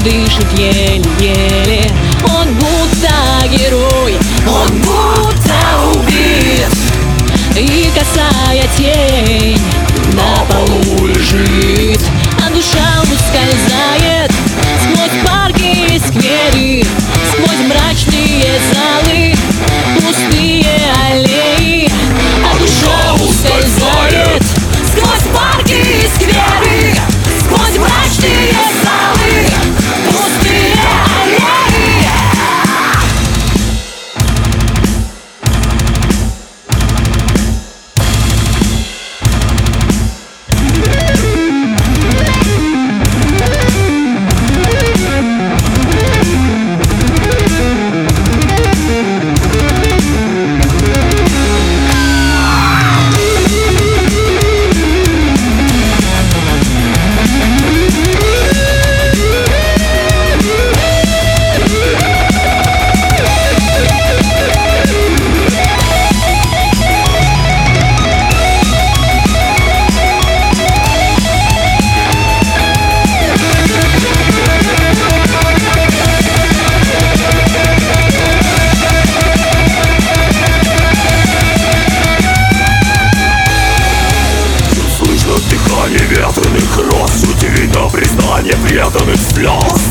дышит еле-еле. Он будто герой, он будто убит, и косая тень на полу лежит, а душа ускользает сквозь парки и скверы, сквозь мрачные залы, пустые аллеи. А душа ускользает сквозь парки и скверы, сквозь мрачные залы, пустые аллеи. Неветренных роз, удивительно признание преданных слез.